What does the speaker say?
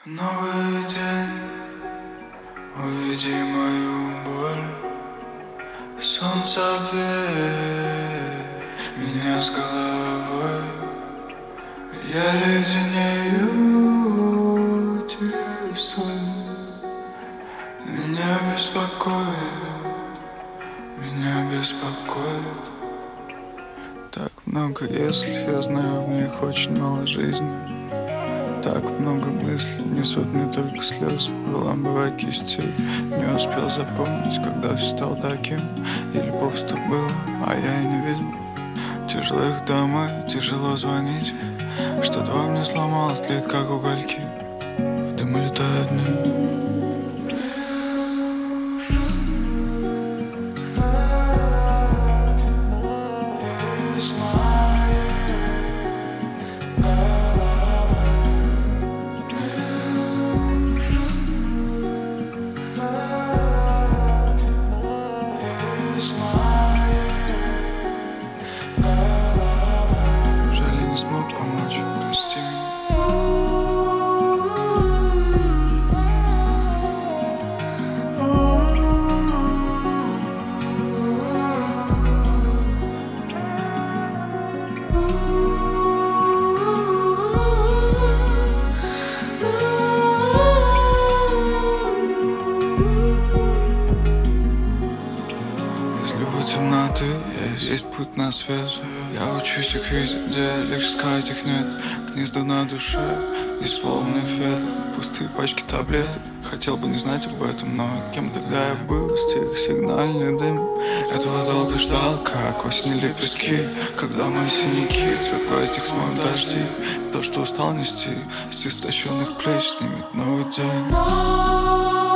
Новый день, увиди мою боль. Солнце бей меня с головой. Я леденею, теряю сон. Меня беспокоит. Так много если, я знаю, в них очень мало жизни. Так много мыслей несут мне только слезы, выламывая кисти. Не успел запомнить, когда все стал таким. Или пусто было, а я и не видел. Тяжело их домой, тяжело звонить. Что-то во мне сломалось, тлеет как угольки. В дым улетают дни. Жаль, я не смог помочь, прости меня. Если бы темноты, есть путь на свет. Я учусь их видеть, где лишь сказать их нет. Гнезда на душе, есть словный ветер. Пустые пачки таблеток. Хотел бы не знать об этом, но кем тогда я был? Стих, сигнальный дым. Этого долго ждал, как осень лепестки. Когда мои синяки, цвет праздник смоют дожди. То, что устал нести, с истощенных плеч снимет новый день.